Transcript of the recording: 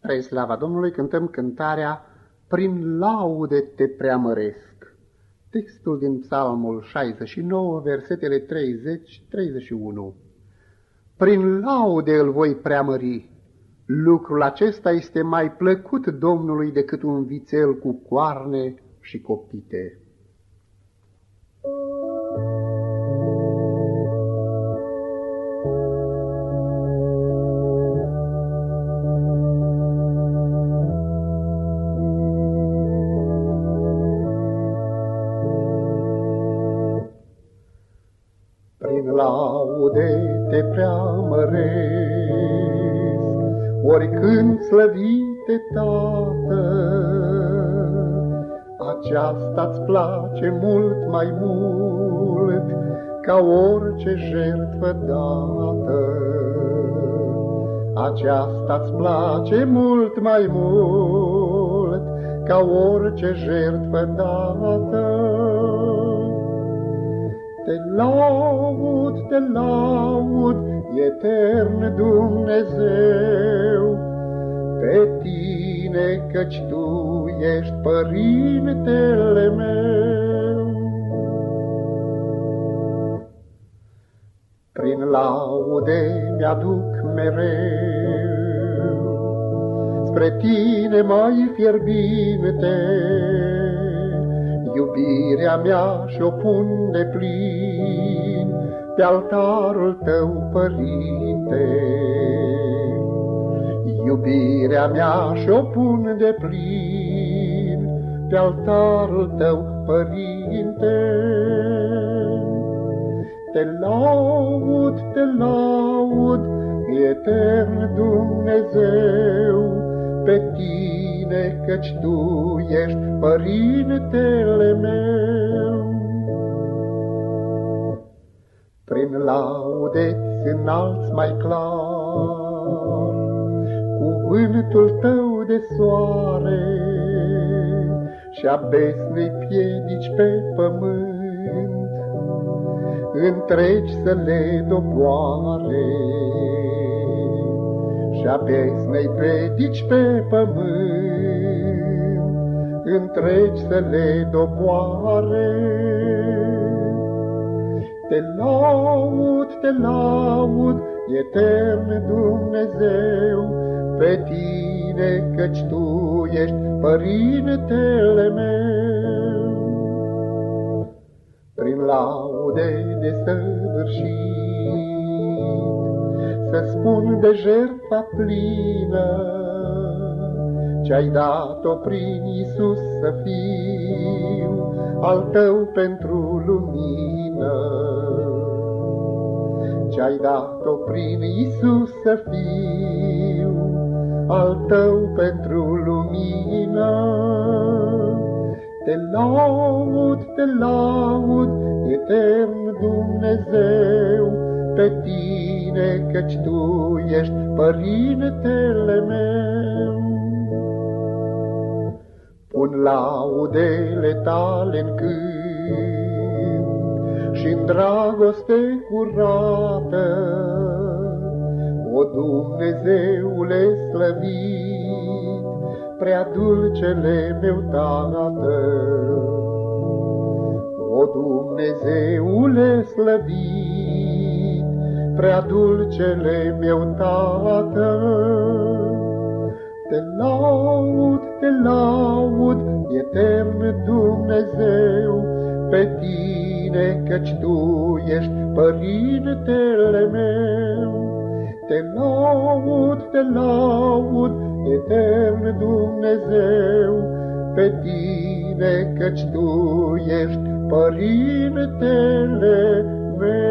Spre slava Domnului cântăm cântarea Prin laude te preamăresc. Textul din Psalmul 69, versetele 30-31. Prin laude îl voi preamări. Lucrul acesta este mai plăcut Domnului decât un vițel cu coarne și copite. Prin laude te preamăresc, oricând slăvite Tată, aceasta-ți place mult mai mult ca orice jertfă dată. Aceasta-ți place mult mai mult ca orice jertfă dată. Te laud, etern Dumnezeu, pe tine, căci Tu ești Părintele meu. Prin laude mi-aduc mereu spre tine mai fierbinte, iubirea mea și-o pun deplin pe altarul Tău, Părinte. Iubirea mea și-o pun deplin pe altarul Tău, Părinte. Te laud, etern Dumnezeu, pe tine, căci Tu ești Părintele meu. Prin laude-ți înalți mai clar cuvântul Tău de soare și-a besnei piedici pe pământ întregi să le doboare. Și-a besnei piedici pe pământ întregi să le doboare. Te laud, etern Dumnezeu, pe tine, căci Tu ești Părintele meu. Prin laude desăvârșit să spun de jertfa plină ce-ai dat-o prin Iisus să fiu al Tău pentru lumină. Ce-ai dat-o prin Iisus să fiu al Tău pentru lumină. Te laud, etern Dumnezeu, pe tine, căci Tu ești Părintele meu. Pun laudele Tale-n cânt și-n dragoste curată, o Dumnezeule slăvit, prea dulcele meu Tată. O Dumnezeule slăvit, prea dulcele meu Tată. Te laud, etern Dumnezeu, pe tine, căci Tu ești Părintele meu. Te laud, etern Dumnezeu, pe tine, căci Tu ești Părintele meu.